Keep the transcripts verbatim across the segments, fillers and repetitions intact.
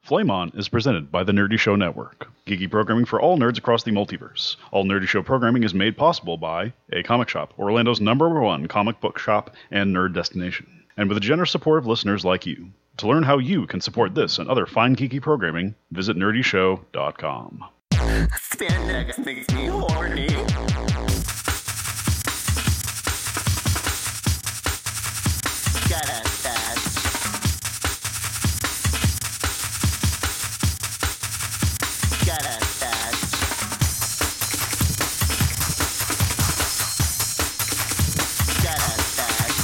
Flame On is presented by the Nerdy Show Network, geeky programming for all nerds across the multiverse. All Nerdy Show programming is made possible by A Comic Shop, Orlando's number one comic book shop and nerd destination, and with the generous support of listeners like you. To learn how you can support this and other fine geeky programming, visit nerdy show dot com. Spandex makes me horny. Gotta touch. Gotta touch. Gotta touch.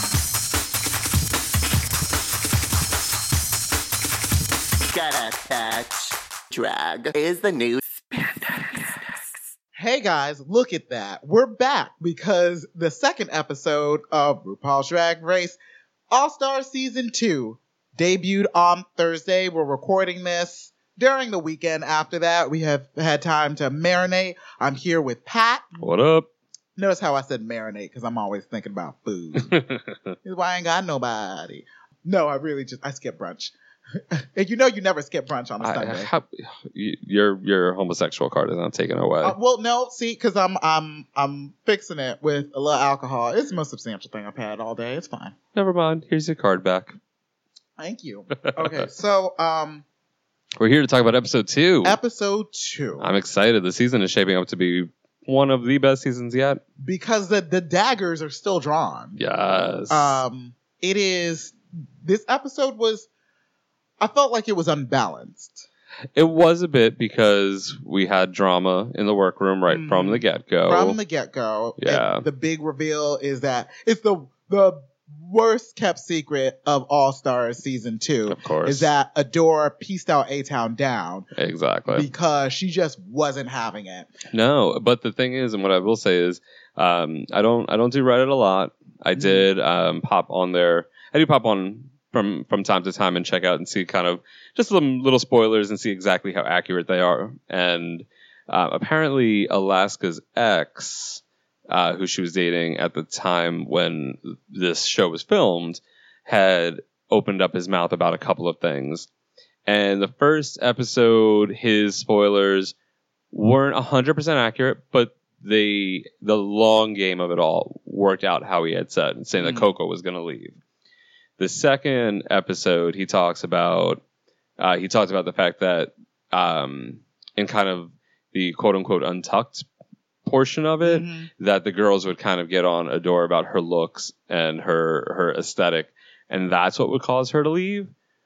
Gotta touch. Drag is the new Hey guys, look at that. We're back because the second episode of RuPaul's Drag Race All-Star Season two debuted on Thursday. We're recording this during the weekend. After that, we have had time to marinate. I'm here with Pat. What up? Notice how I said marinate because I'm always thinking about food. That's why I ain't got nobody. No, I really just, I skip brunch. And you know you never skip brunch on a I, Sunday. how, your your homosexual card is not taken away. Uh, well, no, see, because I'm I'm I'm fixing it with a little alcohol. It's the most substantial thing I've had all day. It's fine. Never mind. Here's your card back. Thank you. Okay, so um, we're here to talk about episode two. Episode two. I'm excited. The season is shaping up to be one of the best seasons yet. Because the the daggers are still drawn. Yes. Um, it is. This episode was. I felt like it was unbalanced. It was a bit because we had drama in the workroom right mm. from the get-go. From the get-go. Yeah. And the big reveal is that it's the the worst kept secret of All-Stars Season two. Of course. Is that Adore pieced out A-Town down. Exactly. Because she just wasn't having it. No, but the thing is, and what I will say is, um, I don't I don't do Reddit a lot. I mm. did um, pop on there. I do pop on from from time to time and check out and see kind of just some little spoilers and see exactly how accurate they are. And uh, apparently Alaska's ex, uh, who she was dating at the time when this show was filmed, had opened up his mouth about a couple of things. And the first episode, his spoilers weren't one hundred percent accurate, but they the long game of it all worked out how he had said, saying mm. that Coco was going to leave. The second episode, he talks about uh, he talks about the fact that um, in kind of the quote unquote untucked portion of it, mm-hmm. that the girls would kind of get on Adore about her looks and her her aesthetic, and that's what would cause her to leave.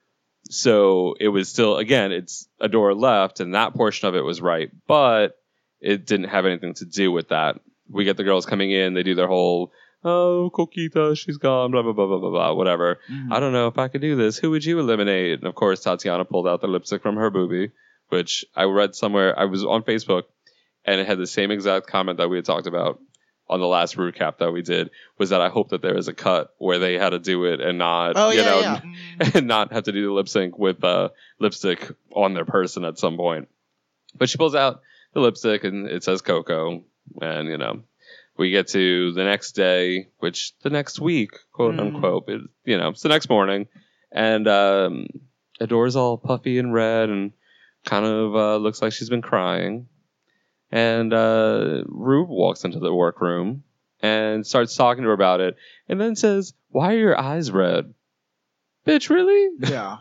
So it was still, again, it's Adore left, and that portion of it was right, but it didn't have anything to do with that. We get the girls coming in, they do their whole, oh, Coquita, she's gone, blah, blah, blah, blah, blah, blah, whatever. Mm-hmm. I don't know if I could do this. Who would you eliminate? And, of course, Tatiana pulled out the lipstick from her boobie, which I read somewhere. I was on Facebook, and it had the same exact comment that we had talked about on the last recap that we did, was that I hope that there is a cut where they had to do it and not, oh, you yeah, know, yeah. and, and not have to do the lip sync with uh, lipstick on their person at some point. But she pulls out the lipstick, and it says Coco, and, you know, we get to the next day, which the next week, quote mm. unquote, it, you know, it's the next morning, and um, Adore's all puffy and red and kind of uh, looks like she's been crying. And uh, Rube walks into the workroom and starts talking to her about it, and then says, "Why are your eyes red? Bitch, really?" Yeah.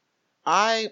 I,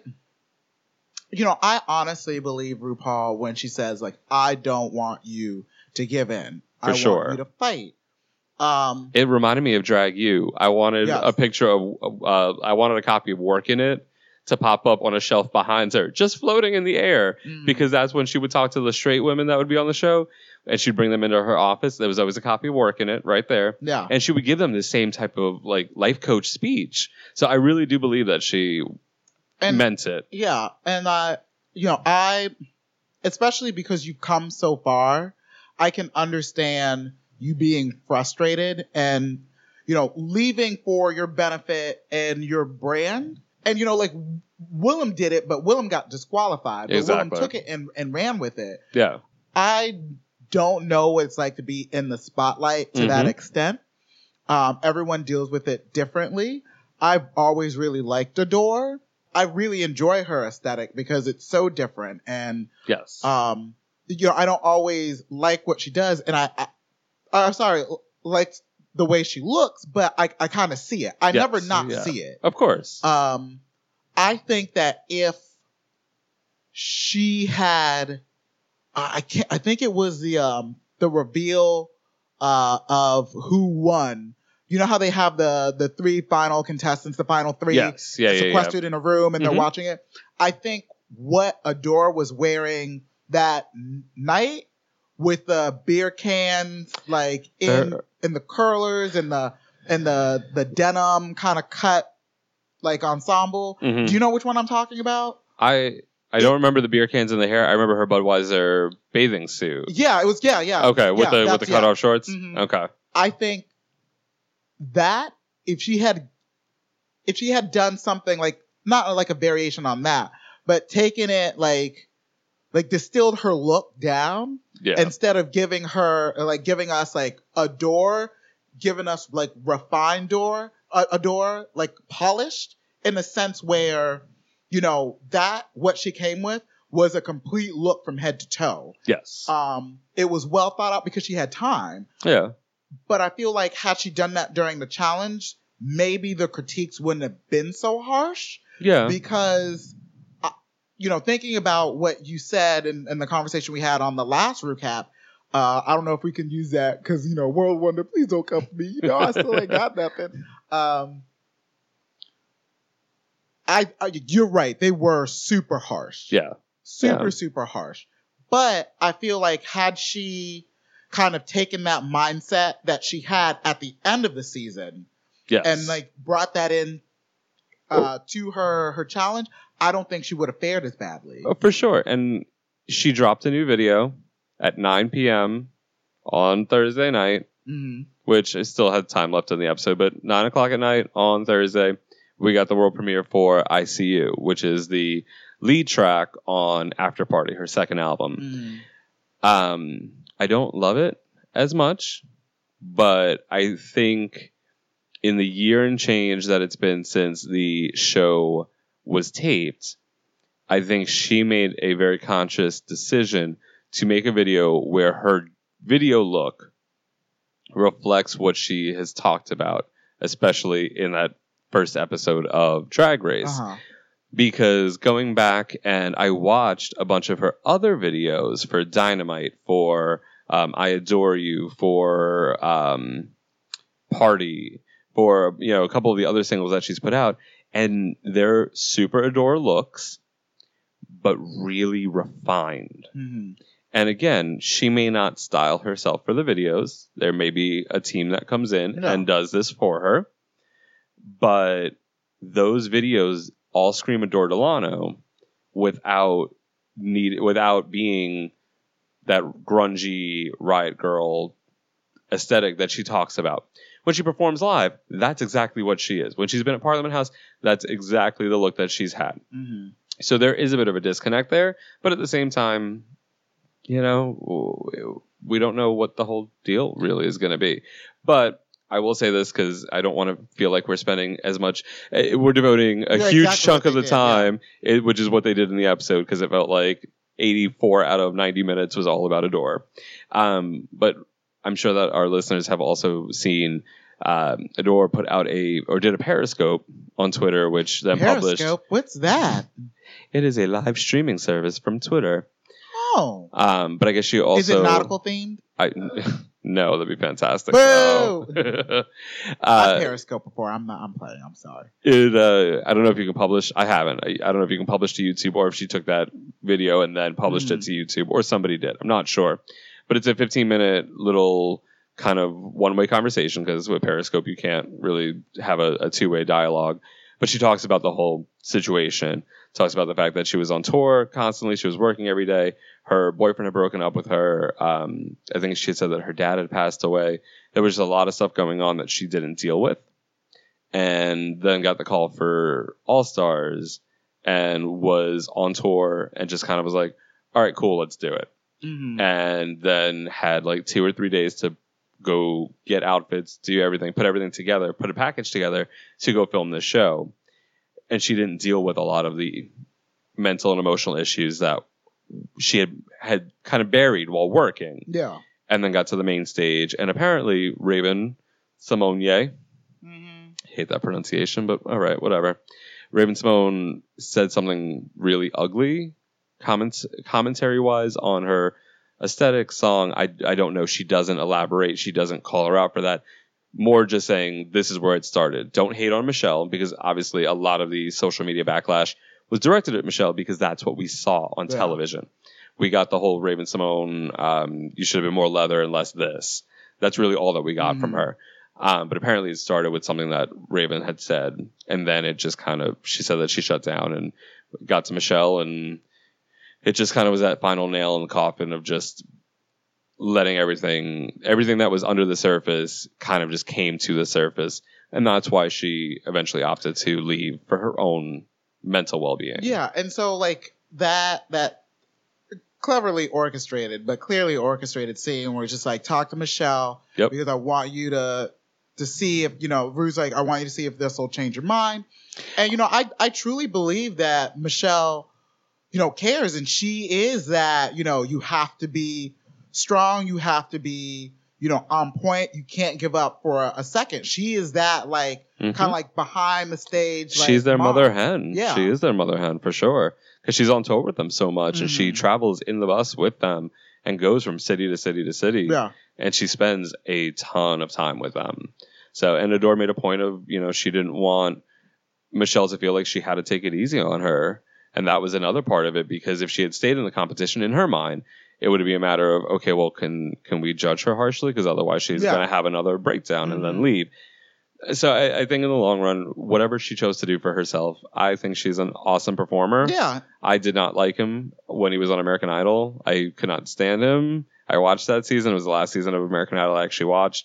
you know, I honestly believe RuPaul when she says, like, I don't want you to give in. For I sure. want you to fight. Um, it reminded me of Drag You. I wanted yes. a picture of, uh, I wanted a copy of Work in It to pop up on a shelf behind her, just floating in the air, mm. because that's when she would talk to the straight women that would be on the show, and she'd bring them into her office. There was always a copy of Work in It right there. Yeah. And she would give them the same type of like life coach speech. So I really do believe that she and, meant it. Yeah. And, uh, you know, I, especially because you've come so far, I can understand you being frustrated and, you know, leaving for your benefit and your brand. And, you know, like, Willem did it, but Willem got disqualified. But exactly. Willem took it and, and ran with it. Yeah. I don't know what it's like to be in the spotlight to mm-hmm. that extent. Um, everyone deals with it differently. I've always really liked Adore. I really enjoy her aesthetic because it's so different, and Yes. um, you know, I don't always like what she does, and I, I I'm sorry, like the way she looks, but I, I kind of see it. I Yes, never not yeah. see it. Of course. Um, I think that if she had, I can't, I think it was the um the reveal uh of who won. You know how they have the the three final contestants, the final three Yes. Yeah, yeah, yeah. sequestered in a room, and Mhm. they're watching it. I think what Adore was wearing that n- night, with the beer cans like in There- in the curlers and the and the the denim kind of cut like ensemble. Mhm. Do you know which one I'm talking about? I I don't remember the beer cans in the hair. I remember her Budweiser bathing suit. Yeah, it was. Yeah, yeah. Okay, with yeah, the with that's- the cutoff yeah. shorts. Mhm. Okay. I think that if she had if she had done something like not like a variation on that, but taken it like like distilled her look down Yeah. instead of giving her like giving us like Adore, giving us like refined door uh, Adore, like polished in the sense where, you know, that what she came with was a complete look from head to toe. yes. Um, it was well thought out because she had time. yeah. But I feel like had she done that during the challenge, maybe the critiques wouldn't have been so harsh. Yeah. Because, uh, you know, thinking about what you said in, in the conversation we had on the last recap, uh, I don't know if we can use that because, you know, World Wonder, please don't come for me. You know, I still ain't got nothing. Um, I, I, you're right. They were super harsh. yeah. Super, Yeah. super harsh. But I feel like had she kind of taken that mindset that she had at the end of the season Yes. and like brought that in uh, to her her challenge, I don't think she would have fared as badly. Oh, for sure. And she dropped a new video at nine p.m. on Thursday night, Mhm. which I still had time left in the episode, but nine o'clock at night on Thursday, we got the world premiere for I C U, which is the lead track on After Party, her second album. Mhm. Um, I don't love it as much, but I think in the year and change that it's been since the show was taped, I think she made a very conscious decision to make a video where her video look reflects what she has talked about, especially in that first episode of Drag Race. Uh-huh. Because going back and I watched a bunch of her other videos for Dynamite, for um, I Adore You, for um, Party, for, you know, a couple of the other singles that she's put out, and they're super Adore looks, but really refined. Mhm. And again, she may not style herself for the videos. There may be a team that comes in No. and does this for her. But those videos all scream Adore Delano without need without being that grungy Riot Girl aesthetic that she talks about. When she performs live, that's exactly what she is. When she's been at Parliament House, that's exactly the look that she's had. Mhm. So there is a bit of a disconnect there, but at the same time, you know, we don't know what the whole deal really is going to be. But I will say this because I don't want to feel like we're spending as much. eh, We're devoting a Yeah, huge exactly chunk what of the they did, yeah. time, it, which is what they did in the episode, because it felt like eighty-four out of ninety minutes was all about Adore. Um, but I'm sure that our listeners have also seen um, Adore put out a or did a Periscope on Twitter, which then published. Periscope, what's that? It is a live streaming service from Twitter. Oh, Um, but I guess she also is it nautical themed? I, no, that'd be fantastic. Boo! though. I've uh, Periscope before. I'm not. I'm playing. I'm sorry. it, uh, I don't know if you can publish. I haven't. I, I don't know if you can publish to YouTube or if she took that video and then published Mm. it to YouTube or somebody did. I'm not sure. But it's a fifteen minute little kind of one way conversation because with Periscope you can't really have a, a two way dialogue. But she talks about the whole situation. Talks about the fact that she was on tour constantly. She was working every day. Her boyfriend had broken up with her. Um, I think she had said that her dad had passed away. There was a lot of stuff going on that she didn't deal with. And then got the call for All Stars and was on tour and just kind of was like, all right, cool, let's do it. Mhm. And then had like two or three days to go get outfits, do everything, put everything together, put a package together to go film this show. and she didn't deal with a lot of the mental and emotional issues that she had had kind of buried while working, Yeah. and then got to the main stage. And apparently, Raven Simone, Mm-hmm. hate that pronunciation, but all right, whatever. Raven Simone said something really ugly, comments commentary wise on her aesthetic song. I I don't know. She doesn't elaborate. She doesn't call her out for that. More just saying this is where it started. Don't hate on Michelle, because obviously a lot of the social media backlash was directed at Michelle because that's what we saw on Yeah. television. We got the whole Raven Simone, um, you should have been more leather and less this. That's really all that we got from Mhm. her. Um, but apparently it started with something that Raven had said, and then it just kind of, she said that she shut down and got to Michelle, and it just kind of was that final nail in the coffin of just letting everything, everything that was under the surface kind of just came to the surface. And that's why she eventually opted to leave for her own mental well-being. Yeah, and so like that that cleverly orchestrated, but clearly orchestrated scene where it's just like, talk to Michelle Yep. because I want you to to see if, you know, Rue's like, I want you to see if this will change your mind. And you know, I I truly believe that Michelle, you know, cares, and she is that, you know, you have to be strong, you have to be, you know, on point, you can't give up for a, a second. She is that like Mhm. kind of like behind the stage. Like, She's their mom. mother hen. Yeah. She is their mother hen for sure. Because she's on tour with them so much, and she Mhm. travels in the bus with them and goes from city to city to city. Yeah. And she spends a ton of time with them. So, and Adore made a point of, you know, she didn't want Michelle to feel like she had to take it easy on her. And that was another part of it, because if she had stayed in the competition, in her mind, it would be a matter of, okay, well, can can we judge her harshly? Because otherwise she's Yeah. going to have another breakdown and then Mhm. leave. So I, I think in the long run, whatever she chose to do for herself, I think she's an awesome performer. Yeah. I did not like him when he was on American Idol. I could not stand him. I watched that season. It was the last season of American Idol I actually watched.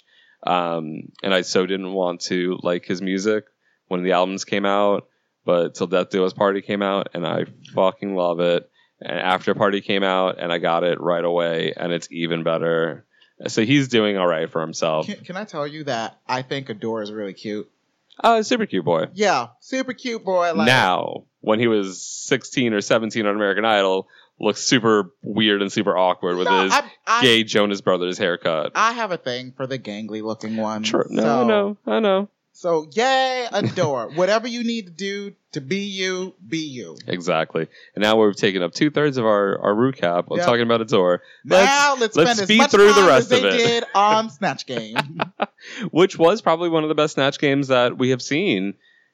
Um, and I so didn't want to like his music when the albums came out. But Till Death Do Us Party came out, and I fucking love it. And After Party came out, and I got it right away, and it's even better. So he's doing all right for himself. Can, can I tell you that I think Adore is really cute? Uh, super cute boy. Yeah, super cute boy. Like, Now, when he was sixteen or seventeen on American Idol, looks super weird and super awkward with no, his I, I, gay Jonas Brothers haircut. I have a thing for the gangly looking one. Sure. No, so, I know. I know. So yay, Adore. Whatever you need to do to be you, be you. Exactly. And now we've taken up two thirds of our, our recap of Yep. talking about Adore. Now let's, let's spend speed as much through the time rest as of they it. did on Snatch Game. Which was probably one of the best Snatch games that we have seen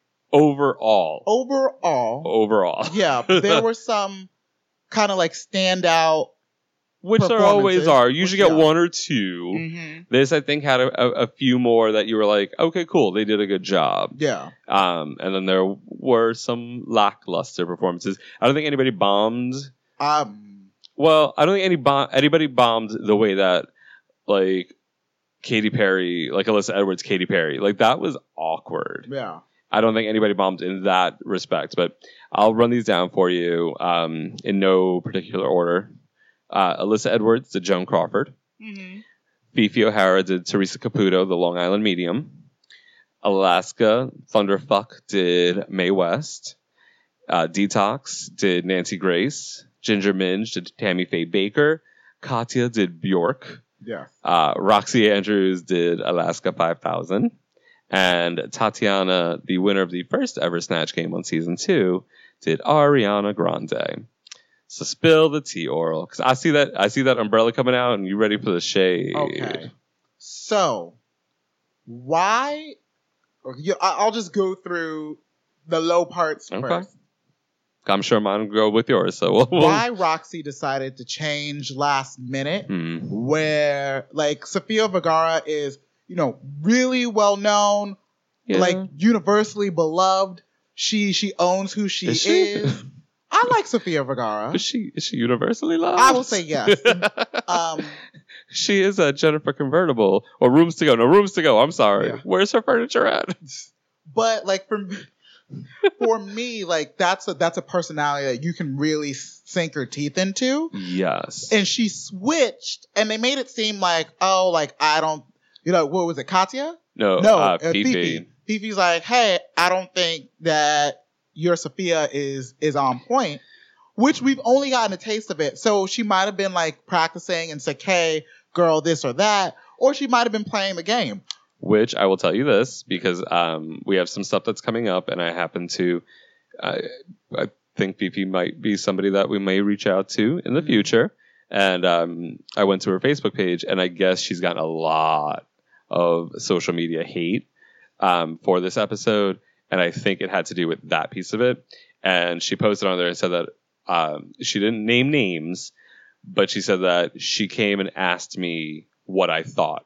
overall. Overall, Overall. yeah, there were some kind of like standout. Which there always performances, are. You usually which- get yeah. one or two. Mm-hmm. This, I think, had a, a, a few more that you were like, okay, cool, they did a good job. Yeah. Um, and then there were some lackluster performances. I don't think anybody bombed. Um. Well, I don't think any bom- anybody bombed the way that, like, Katy Perry, like Alyssa Edwards, Katy Perry. Like, that was awkward. Yeah. I don't think anybody bombed in that respect. But I'll run these down for you um, in no particular order. Uh, Alyssa Edwards did Joan Crawford. Mm-hmm. Fifi O'Hara did Teresa Caputo, the Long Island Medium. Alaska Thunderfuck did Mae West. Uh, Detox did Nancy Grace. Ginger Minge did Tammy Faye Baker. Katya did Bjork. Yeah. Uh, Roxy Andrews did Alaska five thousand. And Tatiana, the winner of the first ever Snatch Game on season two, did Ariana Grande. So spill the tea, Oral, because I see that I see that umbrella coming out, and you ready for the shade? Okay. So, why? or you- I- I'll just go through the low parts Okay. first. I'm sure mine will go with yours. So we'll, we'll- Why Roxy decided to change last minute, Hmm. where like Sofia Vergara is, you know, really well known, Yeah. like universally beloved. She she owns who she Is she? is. I like Sofia Vergara. Is she is she universally loved? I will say yes. Um, she is a Jennifer convertible or rooms to go. No rooms to go. I'm sorry. Yeah. Where's her furniture at? but like for me, for me, like that's a that's a personality that you can really sink your teeth into. Yes. And she switched, and they made it seem like, oh, like I don't, you know, what was it, Katya? no. No, uh, uh, Fifi. Fifi. Fifi's like, hey, I don't think that your Sophia is is on point, which we've only gotten a taste of it. So she might have been like practicing and said, "Hey, girl, this or that," or she might have been playing the game. Which I will tell you this because um, we have some stuff that's coming up, and I happen to, uh, I think V P might be somebody that we may reach out to in the Mhm. future. And um, I went to her Facebook page, and I guess she's gotten a lot of social media hate um, for this episode, and I think it had to do with that piece of it. And she posted on there and said that um, she didn't name names, but she said that she came and asked me what I thought.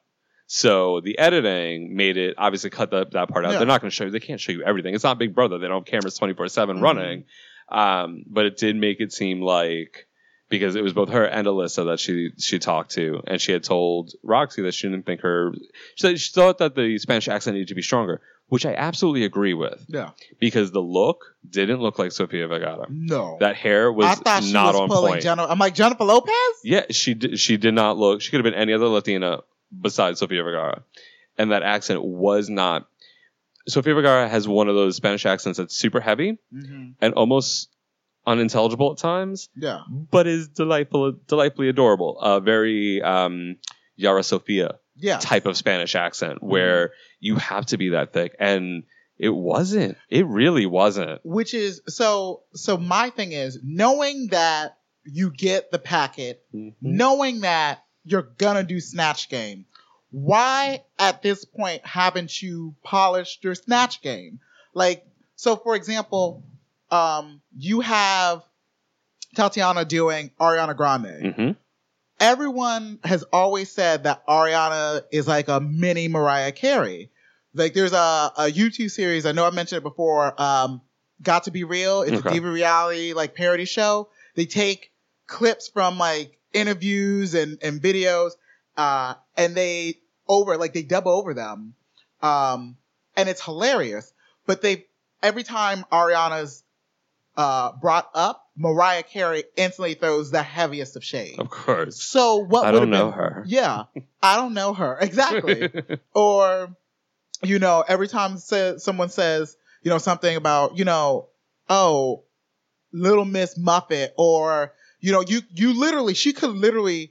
So the editing made it obviously cut the, that part out. Yeah. They're not going to show you. They can't show you everything. It's not Big Brother. They don't have cameras twenty-four seven Mhm. running. Um, but it did make it seem like because it was both her and Alyssa that she she talked to, and she had told Roxy that she didn't think her. She said she thought that the Spanish accent needed to be stronger, which I absolutely agree with Yeah. because the look didn't look like Sofia Vergara. No. That hair was I thought she not was on pulling point. Jennifer. I'm like, Jennifer Lopez? Yeah, she did, she did not look. She could have been any other Latina besides Sofia Vergara, and that accent was not. Sofia Vergara has one of those Spanish accents that's super heavy Mm-hmm. and almost unintelligible at times, Yeah. but is delightful, delightfully adorable. A very um, Yara Sofia Yeah. type of Spanish accent where you have to be that thick, and it wasn't. It really wasn't. Which is so so my thing is knowing that you get the packet, Mhm. knowing that you're gonna do Snatch Game, why at this point haven't you polished your Snatch Game? Like, so for example, um, you have Tatiana doing Ariana Grande. Mhm. Everyone has always said that Ariana is like a mini Mariah Carey. Like there's a, a YouTube series, I know I mentioned it before, um, Got to Be Real. It's Okay. a diva reality like parody show. They take clips from like interviews and, and videos, uh, and they over, like they dub over them. Um, and it's hilarious. But they, every time Ariana's uh, brought up, Mariah Carey instantly throws the heaviest of shade. Of course. So what I would don't have know been, her. Yeah, I don't know her exactly. Or, you know, every time sa- someone says, you know, something about, you know, oh, Little Miss Muffet, or you know, you you literally, she could literally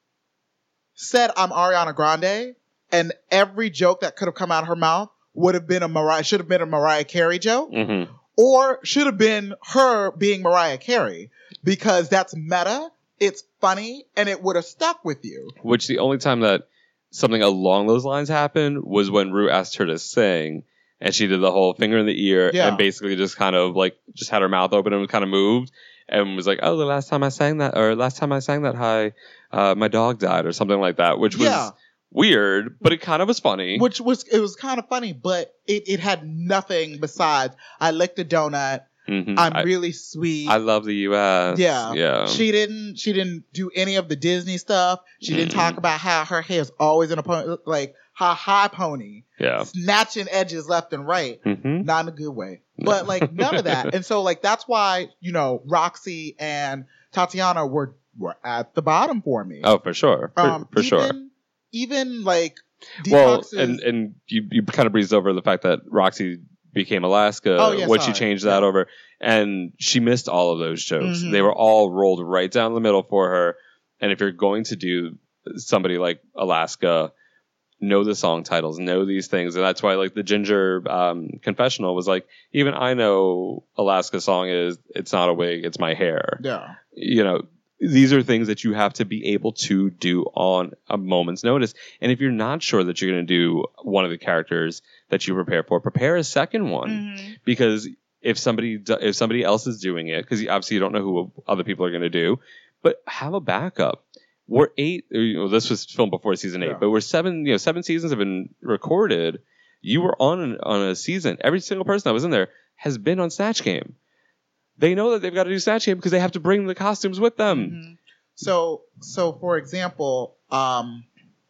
said I'm Ariana Grande, and every joke that could have come out of her mouth would have been a Mariah, should have been a Mariah Carey joke. Mhm. Or should have been her being Mariah Carey, because that's meta, it's funny, and it would have stuck with you. Which the only time that something along those lines happened was when Rue asked her to sing, and she did the whole finger in the ear Yeah. and basically just kind of like just had her mouth open and kind of moved and was like, "Oh, the last time I sang that, or last time I sang that high, uh, my dog died," or something like that, which was Yeah. weird, but it kind of was funny. Which was, it was kind of funny, but it, it had nothing besides, I licked a donut, Mhm. I'm I, really sweet. I love the U S. Yeah. yeah. She didn't. She didn't do any of the Disney stuff. She didn't Mm. talk about how her hair's always in a pony, like her high pony, yeah. snatching edges left and right. hmm Not in a good way, but like none of that. And so like that's why, you know, Roxy and Tatiana were were at the bottom for me. Oh, for sure, for, um, for sure. even, Even like Well, Detox's- and and you you kind of breezed over the fact that Roxy became Alaska Oh, yeah, when she sorry. changed that Yeah. over, and she missed all of those jokes. Mhm. They were all rolled right down the middle for her. And if you're going to do somebody like Alaska, know the song titles, know these things, and that's why like the Ginger um, confessional was like, even I know Alaska's song is "It's Not a Wig, It's My Hair." yeah, You know, these are things that you have to be able to do on a moment's notice. And if you're not sure that you're going to do one of the characters that you prepare for, prepare a second one. Mm-hmm. Because if somebody do- if somebody else is doing it, because obviously you don't know who other people are going to do, but have a backup. We're eight. You know, this was filmed before season eight, Yeah. but we're seven. You know, seven seasons have been recorded. You were on an, on a season. Every single person that was in there has been on Snatch Game. They know that they've got to do Snatch Game because they have to bring the costumes with them. Mhm. So, so for example, um,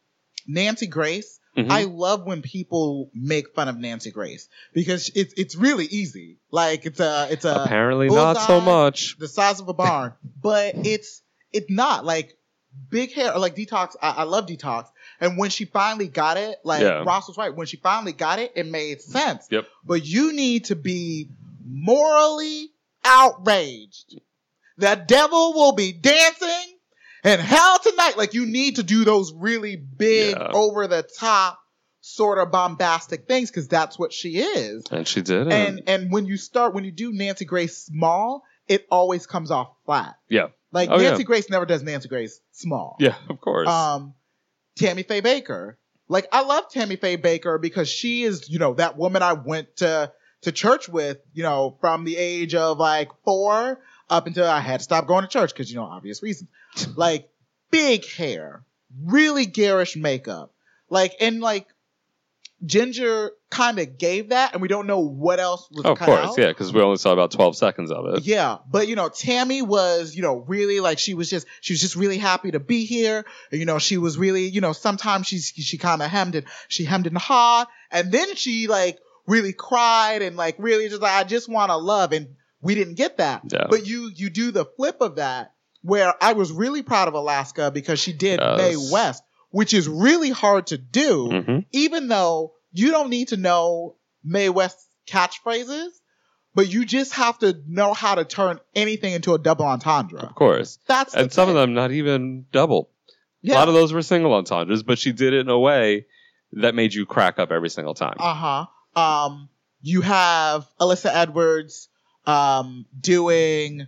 Nancy Grace. Mhm. I love when people make fun of Nancy Grace because it's it's really easy. Like it's a it's a Apparently not so bullseye, much. the size of a barn, but it's it's not like big hair. Like Detox, I, I love Detox, and when she finally got it, like Yeah. Ross was right. When she finally got it, it made sense. Yep. But you need to be morally outraged. The devil will be dancing in hell tonight. Like, you need to do those really big, Yeah. over the top, sort of bombastic things, because that's what she is. And she did it. And and when you start, when you do Nancy Grace small, it always comes off flat. yeah. Like, Oh, Nancy yeah. Grace never does Nancy Grace small. Yeah, of course. Um, Tammy Faye Baker. Like, I love Tammy Faye Baker because she is, you know, that woman I went to to church with, you know, from the age of like four up until I had to stop going to church because, you know, obvious reasons. Like, big hair, really garish makeup. Like, and like, Ginger kind of gave that, and we don't know what else was Oh, of cut course, out. yeah, because we only saw about twelve seconds of it. Yeah, but you know, Tammy was, you know, really like she was just she was just really happy to be here. And, you know, she was really, you know, sometimes she's she kind of hemmed and she hemmed and hawed, and then she like really cried and like really just like, I just want to love, and we didn't get that. Yeah. But you you do the flip of that, where I was really proud of Alaska because she did Yes. Mae West, which is really hard to do, hmm even though you don't need to know Mae West's catchphrases, but you just have to know how to turn anything into a double entendre. Of course. That's the And some of thing. them not even double. Yeah. A lot of those were single entendres, but she did it in a way that made you crack up every single time. Uh huh. Um, you have Alyssa Edwards um, doing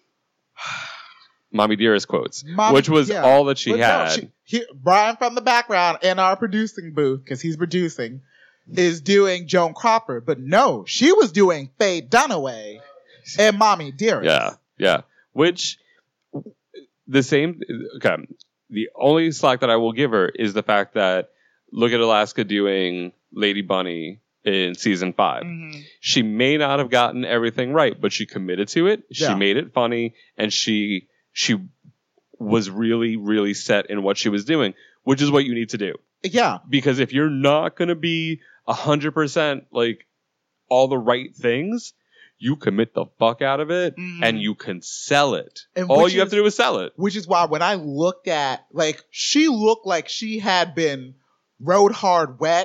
Mommy Dearest quotes, Mommy- which was yeah. all that she But no, had. she- he- Brian from the background in our producing booth, because he's producing, is doing Joan Crawford. But no, she was doing Faye Dunaway and Mommy Dearest. Yeah, yeah. Which the same. Okay, the only slack that I will give her is the fact that look at Alaska doing Lady Bunny in season five. Mhm. She may not have gotten everything right, but she committed to it. She Yeah. made it funny, and she she was really really set in what she was doing, which is what you need to do. Yeah. Because if you're not going to be a hundred percent like all the right things, you commit the fuck out of it Mhm. and you can sell it. And All which you have is- to do is sell it. Which is why when I looked at, like, she looked like she had been rode hard wet.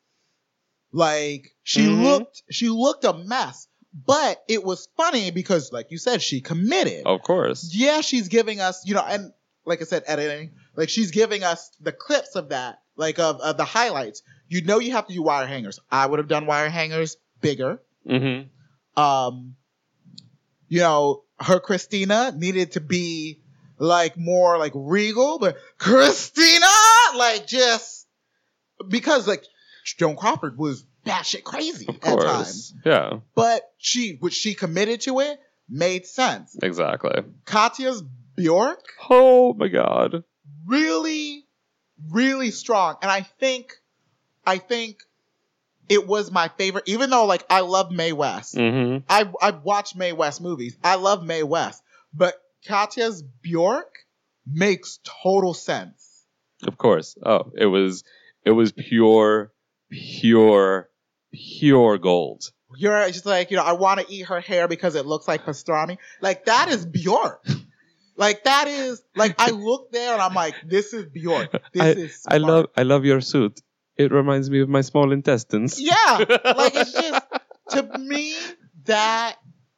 Like, she Mhm. looked, she looked a mess. But it was funny because, like you said, she committed. Of course. Yeah, she's giving us, you know, and like I said, editing, like she's giving us the clips of that, like of, of the highlights. You know, you have to do wire hangers. I would have done wire hangers bigger. Mm-hmm. Um, you know, her Christina needed to be like more like regal, but Christina, like just because like Joan Crawford was batshit crazy Of at course. times, Yeah, but she, which she committed to it, made sense. exactly. Katya's Bjork, Oh my god. really, really strong. And I think, I think it was my favorite, even though like I love Mae West. Mm-hmm. I, I've watched Mae West movies. I love Mae West. But Katya's Bjork makes total sense. Of course. Oh, it was it was pure, pure, pure gold. You're just like, you know, I want to eat her hair because it looks like pastrami. Like, that is Bjork. Like, that is, like, I look there and I'm like, this is Bjork. This I, is I smart. love I love your suit. It reminds me of my small intestines. Yeah. Like, it's just, to me, that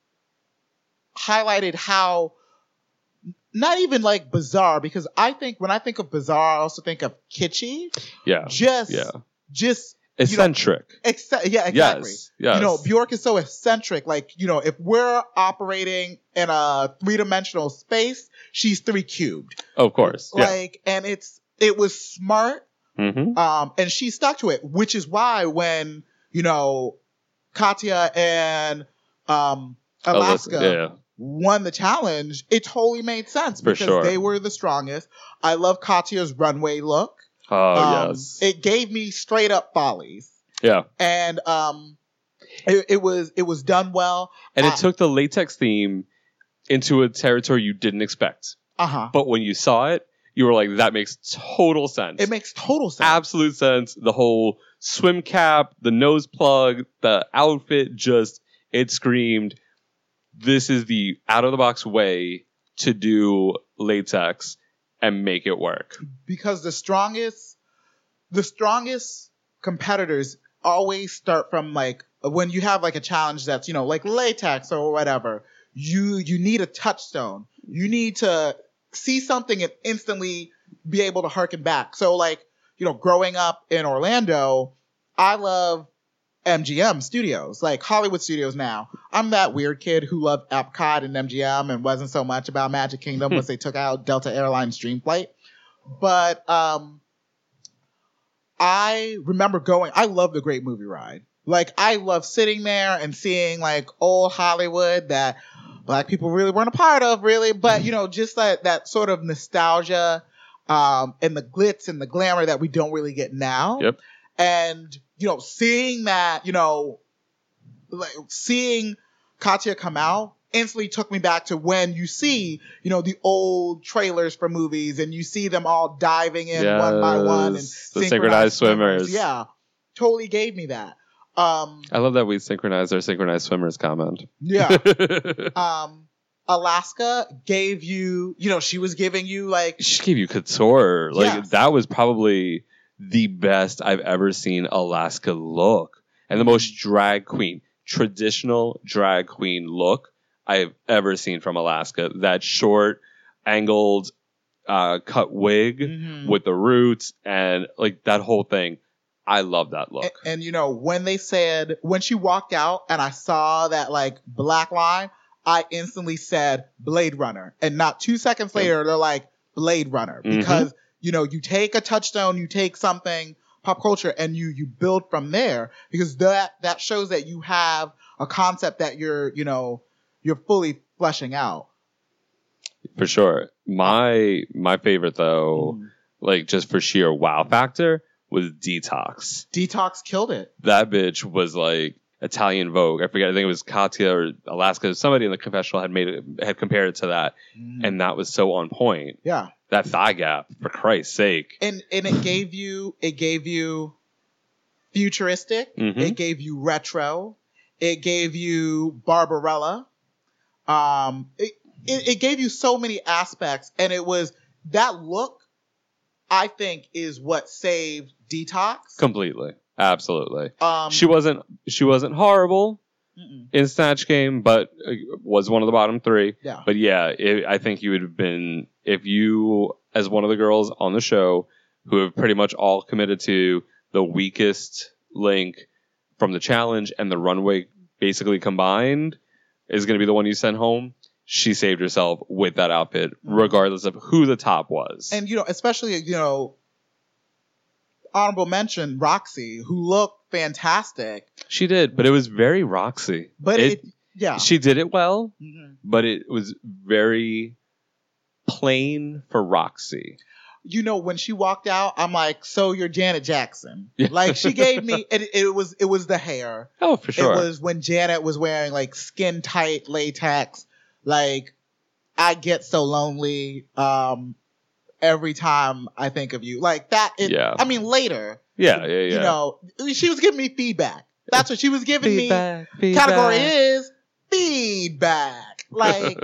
highlighted how, not even like bizarre, because I think, when I think of bizarre, I also think of kitschy. Yeah. Just, Yeah. just, Eccentric. Exce- yeah, exactly. Yes. Yes. You know, Bjork is so eccentric. Like, you know, if we're operating in a three-dimensional space, she's three cubed. Of course. Yeah. Like, and it's, it was smart. Mm-hmm. Um, and she stuck to it, which is why when, you know, Katya and, um, Alaska Yeah. won the challenge, it totally made sense For because sure. they were the strongest. I love Katya's runway look. Oh Um, yes. It gave me straight up follies. yeah. And um, it, it was it was done well. And uh, it took the latex theme into a territory you didn't expect. Uh huh. But when you saw it, you were like, that makes total sense. It makes total sense. absolute sense. The whole swim cap, the nose plug, the outfit, just, it screamed, this is the out of the box way to do latex and make it work. Because the strongest, the strongest competitors always start from like when you have like a challenge that's, you know, like latex or whatever, you you need a touchstone. You need to see something and instantly be able to harken back. So like, you know, growing up in Orlando, I love M G M Studios, like Hollywood Studios now. I'm that weird kid who loved Epcot and M G M and wasn't so much about Magic Kingdom once they took out Delta Airlines Dreamflight. But um, I remember going, I love the Great Movie Ride. Like, I love sitting there and seeing like old Hollywood that Black people really weren't a part of, really. But, you know, just that, that sort of nostalgia um, and the glitz and the glamour that we don't really get now. Yep. And, you know, seeing that, you know, like seeing Katya come out instantly took me back to when you see, you know, the old trailers for movies and you see them all diving in yes. one by one and the synchronized, synchronized swimmers. swimmers. Yeah. Totally gave me that. Um, I love that we synchronized our synchronized swimmers comment. Yeah. um, Alaska gave you, you know, she was giving you like. She gave you couture. Like, Yes. that was probably the best I've ever seen Alaska look. And the most drag queen, traditional drag queen look I've ever seen from Alaska. That short, angled, uh, cut wig Mhm. with the roots and like that whole thing. I love that look. And, and you know, when they said, when she walked out and I saw that like black line, I instantly said Blade Runner. And not two seconds later, they're like Blade Runner. Mhm. Because, you know, you take a touchstone, you take something pop culture and you, you build from there because that, that shows that you have a concept that you're, you know, you're fully fleshing out. For sure. My, my favorite though, Mm. like just for sheer wow factor, was Detox. Detox killed it. That bitch was like Italian Vogue. I forget. I think it was Katya or Alaska. Somebody in the confessional had made it, had compared it to that, Mm. and that was so on point. Yeah. That thigh gap, for Christ's sake. And and it gave you it gave you futuristic, Mhm. it gave you retro, it gave you Barbarella. Um it, it, it gave you so many aspects and it was that look I think is what saved Detox. Completely, absolutely. Um She wasn't. She wasn't horrible mm-mm. in Snatch Game, but uh, was one of the bottom three. Yeah. But yeah, it, I think you would have been, if you, as one of the girls on the show, who have pretty much all committed to the weakest link from the challenge and the runway basically combined, is going to be the one you send home. She saved herself with that outfit, regardless of who the top was. And you know, especially, you know, honorable mention Roxy, who looked fantastic. She did, but it was very Roxy. But it, yeah. She did it well, Mhm. but it was very plain for Roxy. You know, when she walked out, I'm like, so you're Janet Jackson. Yeah. Like she gave me it, it was it was the hair. Oh, for sure. It was when Janet was wearing like skin tight latex. Like, I get so lonely um every time I think of you. Like that it, Yeah. I mean later. yeah, yeah, yeah. You know, she was giving me feedback. That's what she was giving feedback, me. feedback. Category is feedback. Like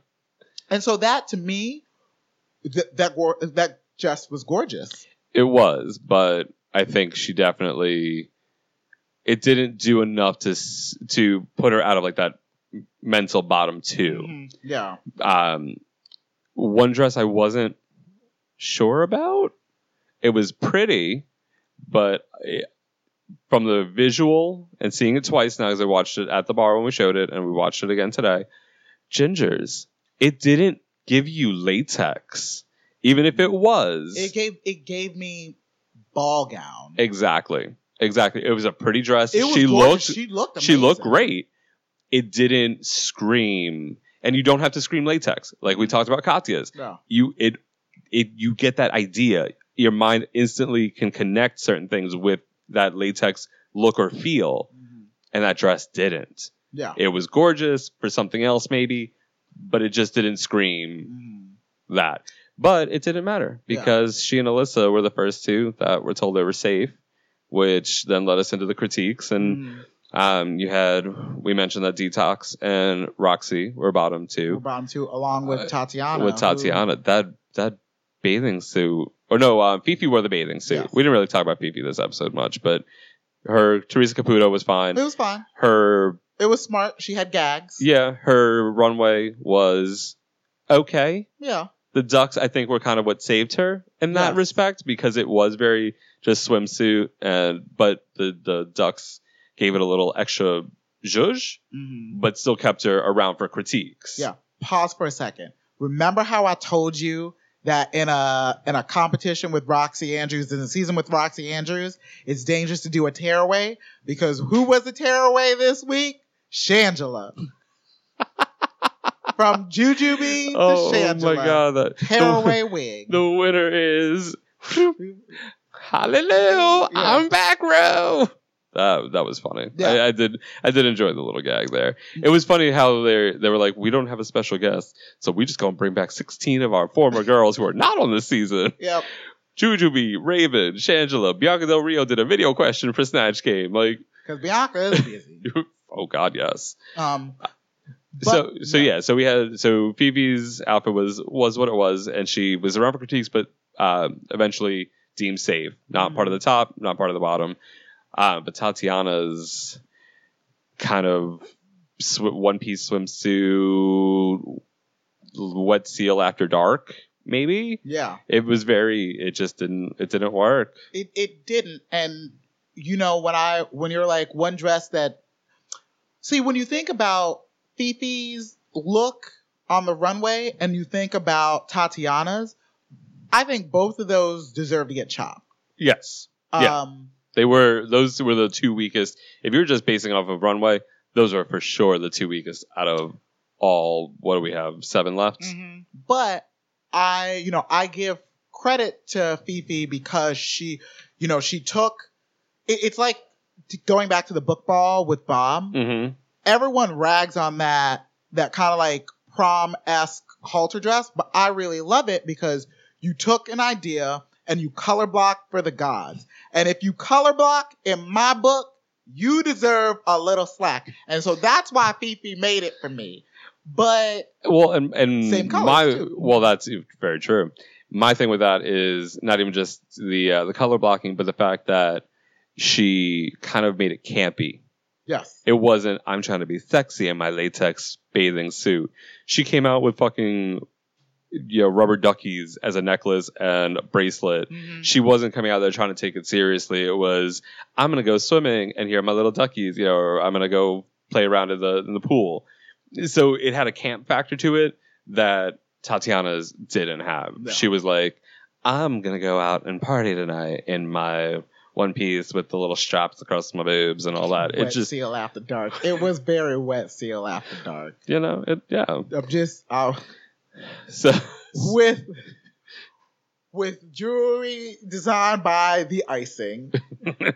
and so that to me th- that gor- that just was gorgeous. It was, but I think she definitely, it didn't do enough to s- to put her out of like that mental bottom two. Mhm. Yeah. Um, one dress I wasn't sure about. It was pretty, but it, from the visual and seeing it twice now, because I watched it at the bar when we showed it, and we watched it again today. Ginger's, it didn't give you latex, even if it was. It gave it gave me ball gown. Exactly. Exactly. It was a pretty dress. It was she gorgeous. looked She looked she looked amazing. great. It didn't scream, and you don't have to scream latex like we talked about Katya's. No. You it it you get that idea. Your mind instantly can connect certain things with that latex look or feel, Mhm. and that dress didn't. Yeah. It was gorgeous for something else maybe, but it just didn't scream Mhm. that. But it didn't matter Yeah. because she and Alyssa were the first two that were told they were safe, which then led us into the critiques. And Mhm. um, you had, we mentioned that Detox and Roxy were bottom We're two bottom two, along with Uh, Tatiana. with who- Tatiana. That that bathing suit, or no, uh, Fifi wore the bathing suit. Yes. We didn't really talk about Fifi this episode much, but Her Teresa Caputo was fine. It was fine. Her It was smart. She had gags. yeah, her runway was okay. Yeah. The ducks, I think, were kind of what saved her in that Yes. respect because it was very just swimsuit, and but the the ducks gave it a little extra zhuzh, Mm-hmm. but still kept her around for critiques. Yeah. Pause for a second. Remember how I told you that in a in a competition with Roxy Andrews, in a season with Roxy Andrews, it's dangerous to do a tearaway because who was the tearaway this week? Shangela. From Jujubee Oh, to Shangela. my god, that Tearaway wig. The winner is Hallelujah. Yeah. I'm back row. That that was funny. Yeah. I, I did I did enjoy the little gag there. It was funny how they they were like, we don't have a special guest, so we just go and bring back sixteen of our former girls who are not on this season. Yep. Jujubee, Raven, Shangela, Bianca Del Rio did a video question for Snatch Game. Like, Because Bianca is busy. oh god, yes. Um, so but- so yeah. so we had so Phoebe's outfit was was what it was, and she was around for critiques, but uh, eventually deemed safe. Not part of the top, not part of the bottom. Uh, but Tatiana's kind of sw- one piece swimsuit, wet seal after dark, maybe. yeah. It was very. It just didn't. It didn't work. It it didn't. And you know, when I when you're like one dress that see, when you think about Fifi's look on the runway and you think about Tatiana's, I think both of those deserve to get chopped. Yes. Yeah. Um They were those were the two weakest. If you're just basing off of runway, those are for sure the two weakest out of all. What do we have? Seven left. mhm. But I, you know, I give credit to Fifi because she, you know, she took it, it's like t- going back to the book ball with Bob. Mm-hmm. Everyone rags on that that kind of like prom-esque halter dress, but I really love it because you took an idea and you color block for the gods. And if you color block in my book, you deserve a little slack. And so that's why Fifi made it for me. But Well, and and Same colors, my too. well, that's very true. My thing with that is not even just the uh, the color blocking, but the fact that she kind of made it campy. yes, It wasn't, I'm trying to be sexy in my latex bathing suit. She came out with fucking, you know, rubber duckies as a necklace and a bracelet. Mhm. She wasn't coming out there trying to take it seriously. It was, I'm going to go swimming and here are my little duckies, you know, or I'm going to go play around in the, in the pool. So it had a camp factor to it that Tatiana's didn't have. No. She was like, I'm going to go out and party tonight in my one piece with the little straps across my boobs and all that. Wet It just, seal after dark. It was very wet seal after dark. you know, it, yeah. I'm just uh, So, with with jewelry designed by the icing. Like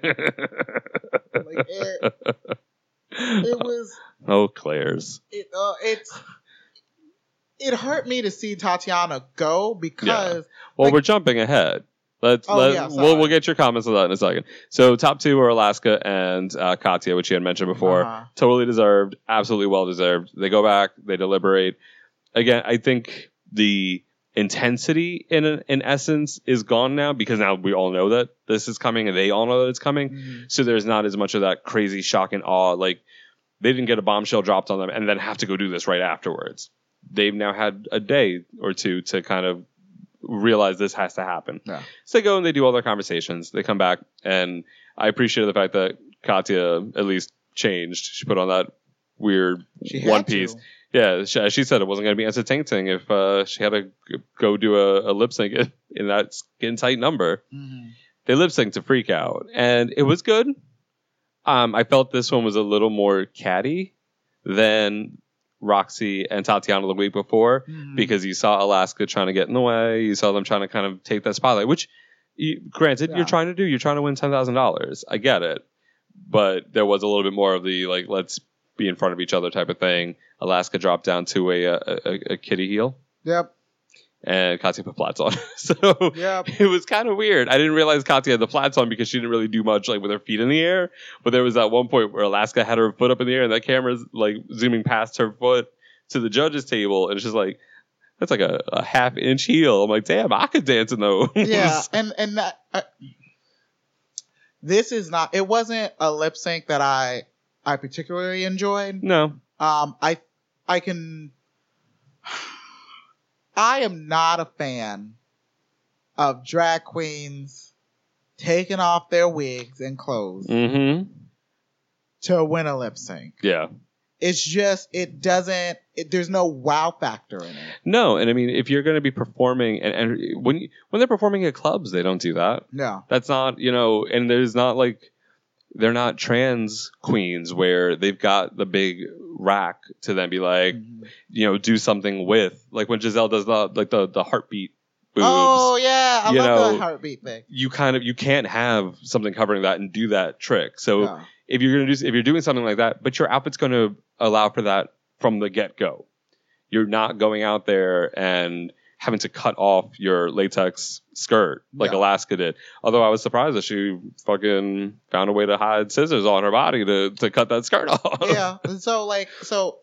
it, it was oh, Claire's. it uh, it's it hurt me to see Tatiana go because Well, Like- we're jumping ahead. Let's Oh, let yeah, we'll sorry. we'll get your comments on that in a second. So top two are Alaska and uh, Katya, which you had mentioned before. Uh-huh. Totally deserved, absolutely well deserved. They go back, they deliberate. Again, I think the intensity in in essence is gone now because now we all know that this is coming and they all know that it's coming. Mhm. So there's not as much of that crazy shock and awe. Like they didn't get a bombshell dropped on them and then have to go do this right afterwards. They've now had a day or two to kind of realize this has to happen. Yeah. So they go and they do all their conversations. They come back, and I appreciated the fact that Katya at least changed. She put on that weird She had one to. piece. Yeah, she, she said it wasn't going to be entertaining if uh, she had to g- go do a, a lip sync in, in that skin tight number. Mhm. They lip synced to Freak Out, and it was good. Um, I felt this one was a little more catty than Roxy and Tatiana the week before Mhm. because you saw Alaska trying to get in the way. You saw them trying to kind of take that spotlight, which, you, granted, Yeah. you're trying to do. You're trying to win ten thousand dollars. I get it. But there was a little bit more of the, like, let's be in front of each other type of thing. Alaska dropped down to a, a, a, a kitty heel, Yep. and Katya put flats on. so Yep. it was kind of weird. I didn't realize Katya had the flats on because she didn't really do much, like, with her feet in the air. But there was that one point where Alaska had her foot up in the air, and that camera's, like, zooming past her foot to the judges' table, and it's just like, that's like a, a half inch heel. I'm like, damn, I could dance in those. Yeah, and and that uh, this is not. It wasn't a lip sync that I I particularly enjoyed. No. Um, I I can. I am not a fan of drag queens taking off their wigs and clothes Mm-hmm. to win a lip sync. Yeah. It's just, it doesn't, it, there's no wow factor in it. No, and I mean, if you're going to be performing, and, and when when they're performing at clubs, they don't do that. No. That's not, you know, and there's not like, they're not trans queens where they've got the big rack to then be like, Mhm. you know, do something with, like when Giselle does the like the the heartbeat boobs. Oh, yeah. I you love know, the heartbeat thing. You kind of you can't have something covering that and do that trick. So No. if you're gonna do if you're doing something like that, but your outfit's going to allow for that from the get go. You're not going out there and having to cut off your latex skirt like Yeah. Alaska did. Although I was surprised that she fucking found a way to hide scissors on her body to, to cut that skirt off. Yeah. And so, like, so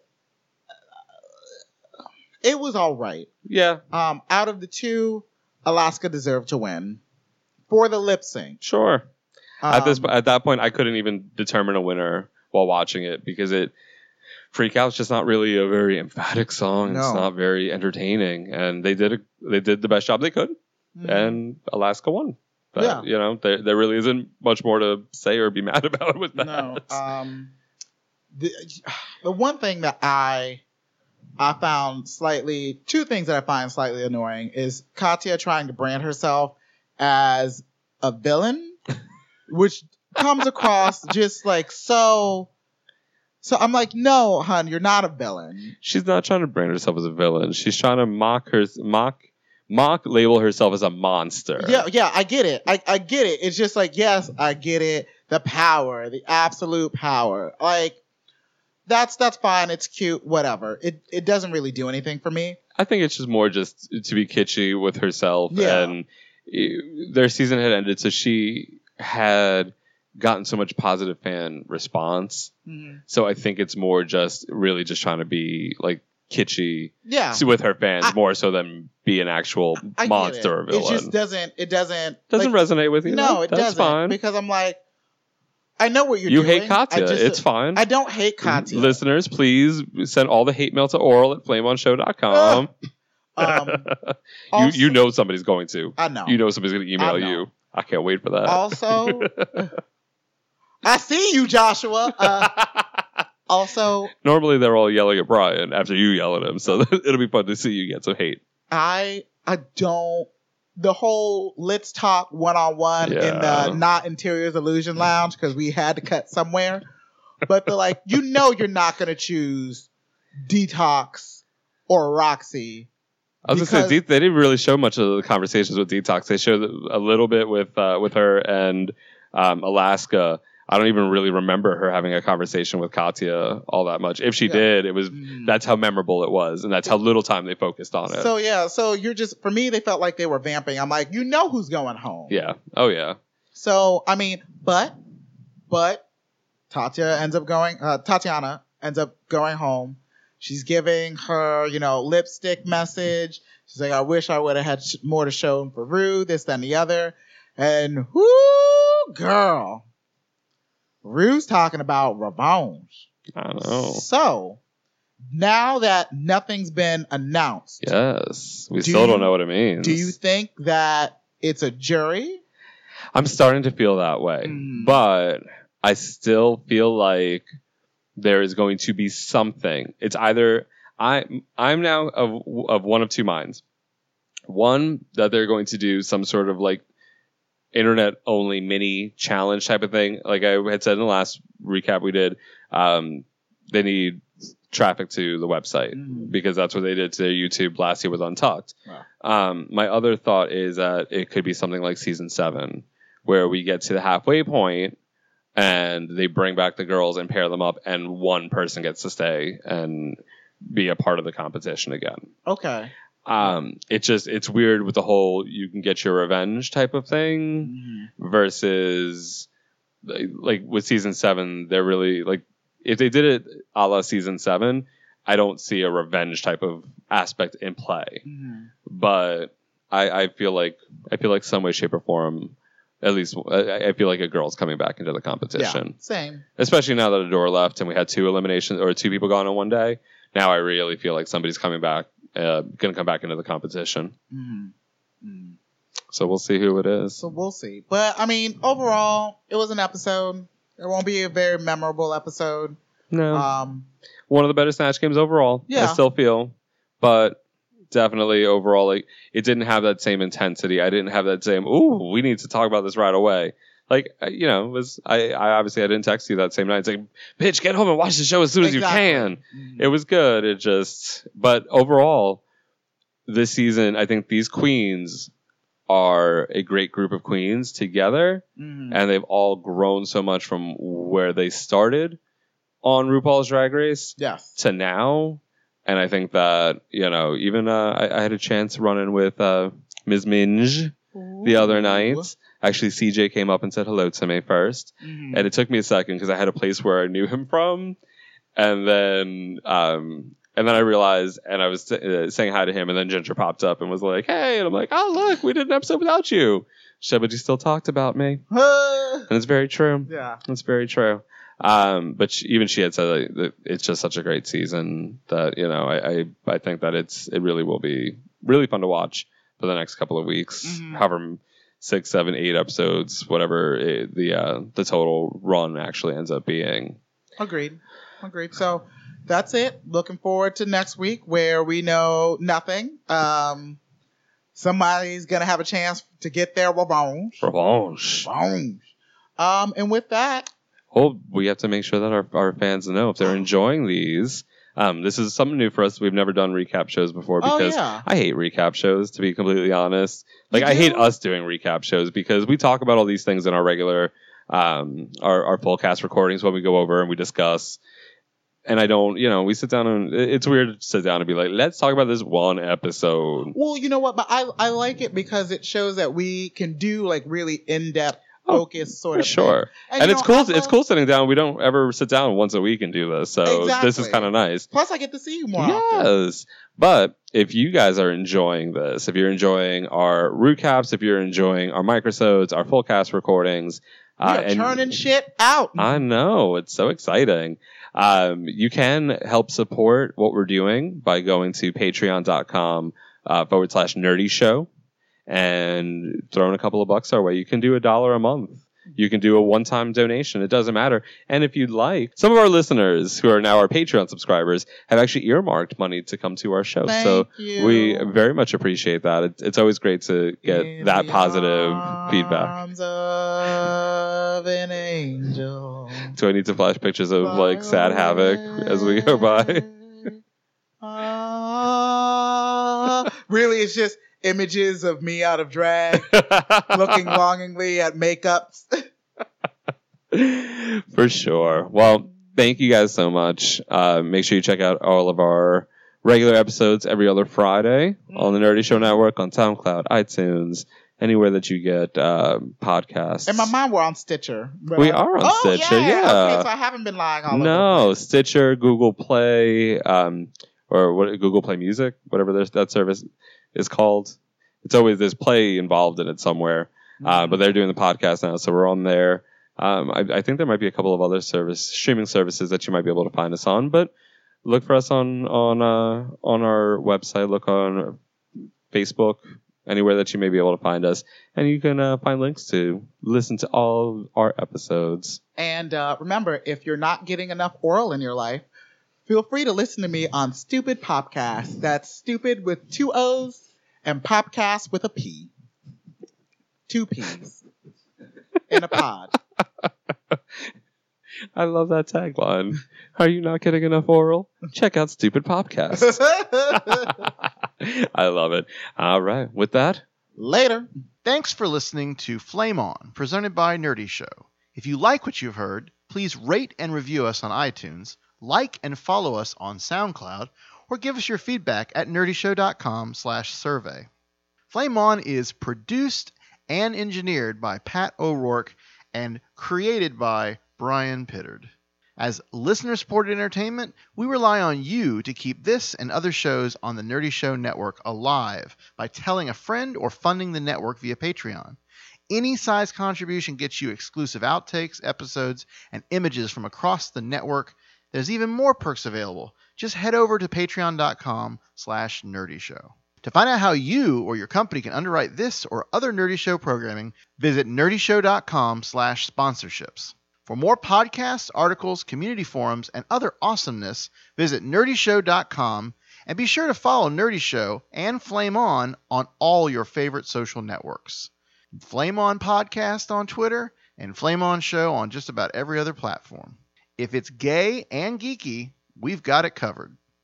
uh, it was all right. Yeah, Um, out of the two, Alaska deserved to win for the lip sync. sure. at this Um, at that point, I couldn't even determine a winner while watching it because it Freak Out's just not really a very emphatic song. It's No. not very entertaining, and they did a, they did the best job they could, mhm. and Alaska won. But, Yeah. you know, there there really isn't much more to say or be mad about with that. No. Um, the the one thing that I I found slightly two things that I find slightly annoying is Katya trying to brand herself as a villain, which comes across just like so. So I'm like, no, hun, you're not a villain. She's not trying to brand herself as a villain. She's trying to mock her mock mock label herself as a monster. Yeah, yeah, I get it. I, I get it. It's just like, yes, I get it. The power, the absolute power. Like, that's that's fine. It's cute. Whatever. It it doesn't really do anything for me. I think it's just more just to be kitschy with herself. Yeah. And eh, their season had ended, so she had gotten so much positive fan response. So I think it's more just really just trying to be like kitschy Yeah. with her fans I- more so than be an actual I get monster it. or villain. It just doesn't. It doesn't. doesn't like, resonate with you. No, it That's doesn't. fine. Because I'm like, I know what you're You doing. hate Katya. I just- It's fine. I don't hate Katya. Listeners, please send all the hate mail to oral at flame on show dot com. Um, you also- you know somebody's going to. I know. You know somebody's going to email I know. you. I can't wait for that. Also, I see you, Joshua. Uh, also, Normally they're all yelling at Brian after you yell at him, so it'll be fun to see you get some hate. I I don't. The whole let's talk one on one in Yeah. the not Interiors Illusion Lounge because we had to cut somewhere. But the like, you know, you're not gonna choose Detox or Roxy. I was Because- gonna say De- they didn't really show much of the conversations with Detox. They showed a little bit with uh, with her and um, Alaska. I don't even really remember her having a conversation with Katya all that much. If she Yeah. did, it was Mhm. that's how memorable it was, and that's how little time they focused on it. So yeah, so you're just for me, they felt like they were vamping. I'm like, you know who's going home. yeah. Oh yeah. So I mean, but but Tatya ends up going. Uh, Tatiana ends up going home. She's giving her, you know, lipstick message. She's like, I wish I would have had sh- more to show for Rue, this, then the other. And whoo, girl, Rue's talking about revenge. I don't know. So now that nothing's been announced, Yes. We Do still you- don't know what it means. do you think that it's a jury? I'm starting to feel that way, Mm. but I still feel like there is going to be something. It's either I I'm now of of one of two minds. One, that they're going to do some sort of like internet only mini challenge type of thing. Like I had said in the last recap we did, um, they need traffic to the website Mhm. because that's what they did to their YouTube last year with Untucked. Wow. Um, my other thought is that it could be something like season seven, where we get to the halfway point and they bring back the girls and pair them up, and one person gets to stay and be a part of the competition again. Okay. Um, it just it's weird with the whole you can get your revenge type of thing Mhm. versus like, like with season seven, they're really like if they did it a la season seven, I don't see a revenge type of aspect in play. Mhm. But I, I feel like I feel like some way, shape, or form at least I, I feel like a girl's coming back into the Yeah, competition, same. especially now that Adora left and we had two eliminations or two people gone on one day. Now I really feel like somebody's coming back, uh, going to come back into the competition. Mm-hmm. Mm. So we'll see who it is. So we'll see. But I mean, overall, it was an episode. It won't be a very memorable episode. No, Um, one of the better Snatch games overall. Yeah. I still feel, but definitely overall, like it didn't have that same intensity. I didn't have that same. Ooh, we need to talk about this right away. Like you know, it was I? I obviously I didn't text you that same night. It's like, bitch, get home and watch the show as soon as Exactly. you can. Mhm. It was good. It just, but overall, this season, I think these queens are a great group of queens together, Mhm. and they've all grown so much from where they started on RuPaul's Drag Race Yes. to now. And I think that, you know, even uh, I, I had a chance running with uh, Miz Minge the other night. Actually, C J came up and said hello to me first. Mhm. And it took me a second because I had a place where I knew him from. And then um, and then I realized, and I was uh, saying hi to him, and then Ginger popped up and was like, hey. And I'm like, oh, look, we did an episode without you. She said, but you still talked about me. And it's very true. Yeah. It's very true. Um, but she, even she had said that, that it's just such a great season that, you know, I, I, I think that it's, it really will be really fun to watch for the next couple of weeks, Mhm. however six, seven, eight episodes, whatever it, the, uh, the total run actually ends up being. Agreed. Agreed. So that's it. Looking forward to next week where we know nothing. Um, somebody's going to have a chance to get their revenge. Revenge. Revenge. Um, and with that, Well, we have to make sure that our, our fans know if they're enjoying these. Um, this is something new for us. We've never done recap shows before Oh, because yeah. I hate recap shows, to be completely honest. Like, You I hate do? us doing recap shows because we talk about all these things in our regular, um, our, our full cast recordings when we go over and we discuss. And I don't, you know, we sit down and it- it's weird to sit down and be like, let's talk about this one episode. well, you know what? But I, I like it because it shows that we can do like really in-depth, Oh, focused sort For of sure. thing. And, you it's know, cool. I It's love- cool sitting down. We don't ever sit down once a week and do this. So this is Exactly. kind of nice. Plus, I get to see you more often. Yes. But if you guys are enjoying this, if you're enjoying our recaps, if you're enjoying our microsodes, our full cast recordings, We uh, are and turning shit out. I know it's so exciting. Um, you can help support what we're doing by going to patreon.com uh, forward slash nerdy show and throwing a couple of bucks our way. You can do a dollar a month. You can do a one-time donation. It doesn't matter. And if you'd like, some of our listeners who are now our Patreon subscribers have actually earmarked money to come to our show. Thank so you. we very much appreciate that. It, it's always great to get In that the positive feedback. arms of an angel. Do I need to flash pictures of like sad havoc as we go by? Ah. Really, it's just images of me out of drag, looking longingly at makeups. For sure. Well, thank you guys so much. Uh, make sure you check out all of our regular episodes every other Friday on the Nerdy Show Network, on SoundCloud, iTunes, anywhere that you get uh, podcasts. In my mind, we're on Stitcher. but We I- are on oh, Stitcher, yeah. yeah. Okay, so I haven't been lying all over the No, place. Stitcher, Google Play, um, or what? Google Play Music, whatever there's, that service is called. It's always there's Play involved in it somewhere, uh, but they're doing the podcast now, so we're on there. Um, I, I think there might be a couple of other service streaming services that you might be able to find us on, but look for us on on uh, on our website. Look on Facebook, anywhere that you may be able to find us, and you can uh, find links to listen to all our episodes. And uh, remember, if you're not getting enough oral in your life, feel free to listen to me on Stupid Popcast. That's stupid with two O's and Popcast with a P. Two P's in a pod. I love that tagline. Are you not getting enough oral? Check out Stupid Podcast. I love it. All right. With that, Later. Thanks for listening to Flame On, presented by Nerdy Show. If you like what you've heard, please rate and review us on iTunes, like and follow us on SoundCloud, or give us your feedback at nerdyshow.com slash survey. Flame On is produced and engineered by Pat O'Rourke and created by Brian Pittard. As listener-supported entertainment, we rely on you to keep this and other shows on the Nerdy Show Network alive by telling a friend or funding the network via Patreon. Any size contribution gets you exclusive outtakes, episodes, and images from across the network. There's even more perks available. Just head over to patreon.com slash nerdy show. To find out how you or your company can underwrite this or other Nerdy Show programming, visit nerdyshow.com slash sponsorships. For more podcasts, articles, community forums, and other awesomeness, visit nerdyshow dot com and be sure to follow Nerdy Show and Flame On on all your favorite social networks. Flame On Podcast on Twitter and Flame On Show on just about every other platform. If it's gay and geeky, we've got it covered.